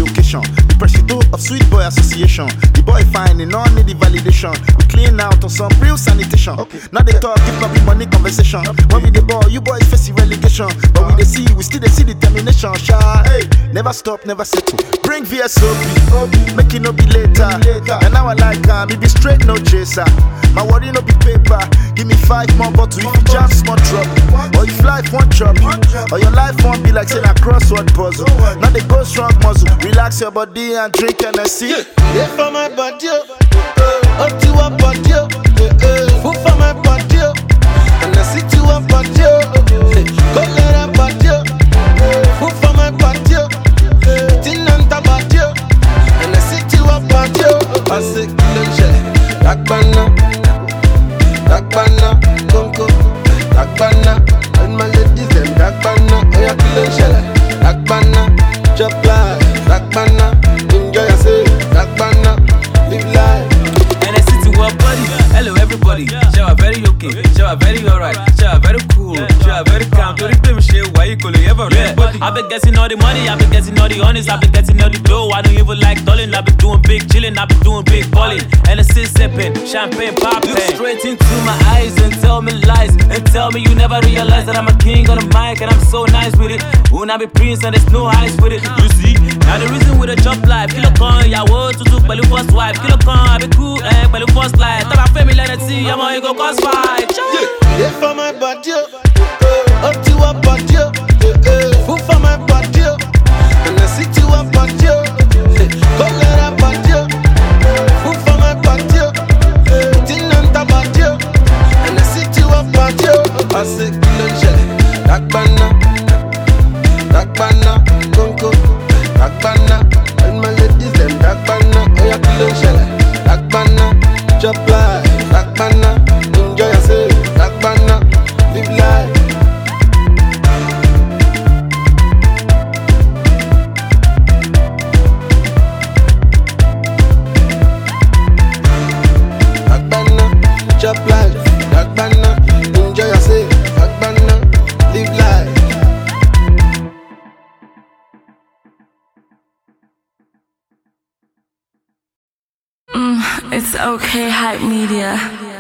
occasion. The president of Sweet Boy Association. The boy fine, and no need the validation. We clean out on some real sanitation. Now they talk, if not be money conversation. When we the ball, you boys facing relegation. But we see determination. Shy, hey, never stop, never settle. Bring VSOP, make it no be later. And now I like me be straight, no chaser. My worry no be paper. Give me 5 more bottles if you jam small trouble. Or if life won't chop you, or your life won't be like saying a crossword puzzle. Now they go strong muscle. Relax your body and drink Hennessy. Yeah, for my body, up to a body, food for my body, and I sit to a body, go let a body, food for my body, tin and body, and I sit to a body. I say killing Black banana, Conco, Black banana, and my ladies them Black banana, oh yeah killing Black banana, chop life, Black banana, enjoy yourself, Black banana, live life. And I sit to our body, hello everybody. Show very okay, show very alright, show very cool, show very calm. Don't play me shit, why you call it ever? Yeah, I've been getting all the money, I've been getting all the honest, I've been getting all the dough. I don't even like dulling, I've been doing big chilling, I've been doing big balling. And I sit sipping, champagne popping. Look straight into my eyes and tell me lies, and tell me you never realize that I'm a king on the mic and I'm so nice with it. When I be prince and there's no ice with it. You see, now the reason with a job life, kilo con, ya wo tutu pẹ̀lú first wife, kilo con, I be cool, pẹ̀lú first life. Tell my family let it see, I'm on go cause fight. Yeah, for my body, up to a body, food for my body, and I sit to a body, go let a body, food for my body, tin and body, and I sit to a body. I say killing Black banana, Conco, Black banana, and my ladies them Black banana, oh yeah killing Black banana, chop life, Black banana, enjoy yourself, Black banana, live life. Black banana, chop life, Black banana, enjoy yourself, Black banana, live life. It's okay, Hype Media.